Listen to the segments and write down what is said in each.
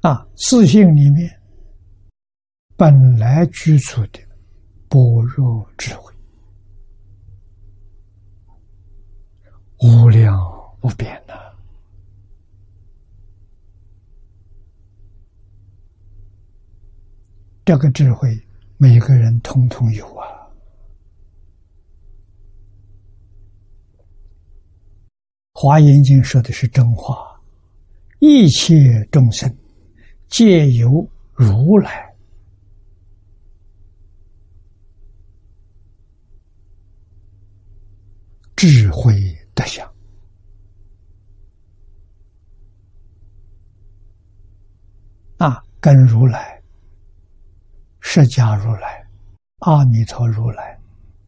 自性里面本来居住的般若智慧，无量无边呐。这个智慧每个人统统有啊。华严经说的是真话，一切众生皆由如来智慧德相。跟如来、释迦如来、阿弥陀如来、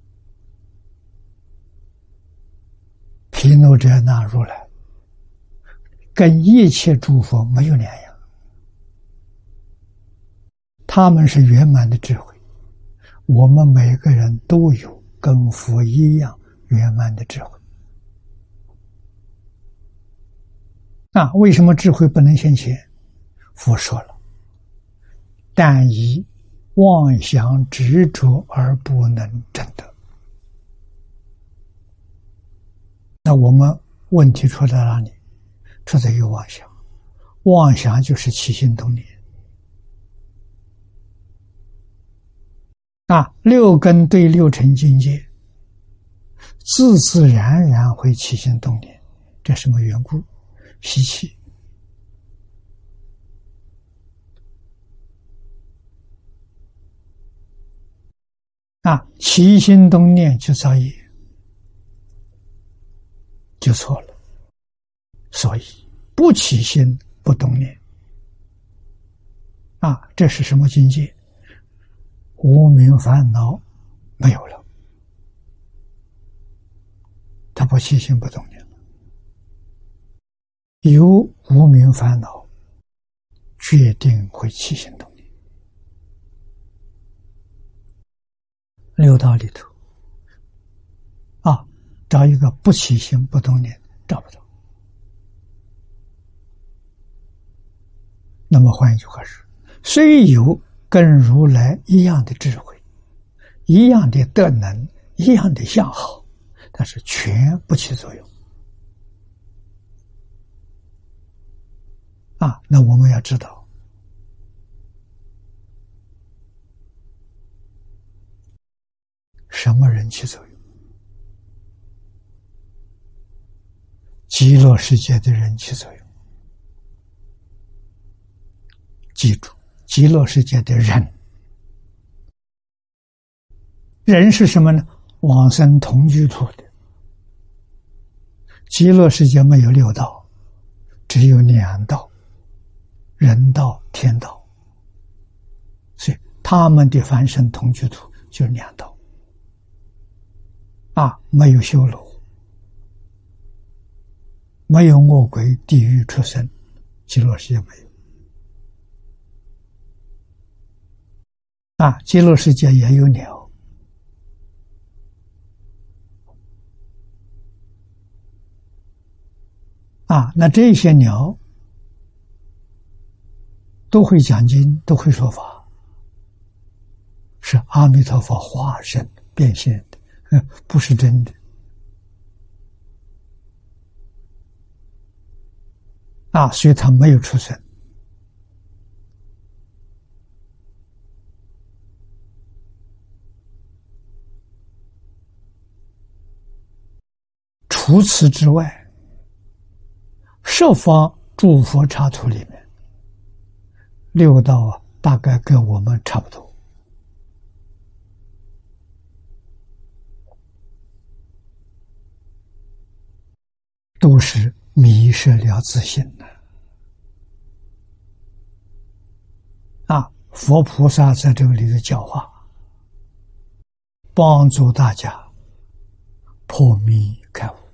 毗卢遮那如来，跟一切诸佛没有两样。他们是圆满的智慧，我们每个人都有跟佛一样圆满的智慧。为什么智慧不能现前？佛说了，但以妄想执着而不能证得。那我们问题出在哪里？出在有妄想。妄想就是起心动念。六根对六尘境界，自自然然会起心动念。这什么缘故？习气。起心动念就造业，就错了。所以不起心不动念，这是什么境界？无明烦恼没有了，他不起心不动念了。有无明烦恼，决定会起心动念。六道里头，找一个不起心不动念，找不到。那么换一句话说，虽有跟如来一样的智慧，一样的德能，一样的相好，但是全不起作用。那我们要知道，什么人起作用？极乐世界的人起作用。记住，极乐世界的人，人是什么呢？往生同居土的。极乐世界没有六道，只有两道，人道、天道。所以他们的凡生同居土就是两道。没有修罗，没有恶鬼、地狱出生，极乐世界没有。极乐世界也有鸟，那这些鸟都会讲经，都会说法，是阿弥陀佛化身变现的，不是真的。所以他没有出生。除此之外，十方诸佛刹土里面，六道大概跟我们差不多。都是迷失了自信的。佛菩萨在这里的教化，帮助大家破迷开悟。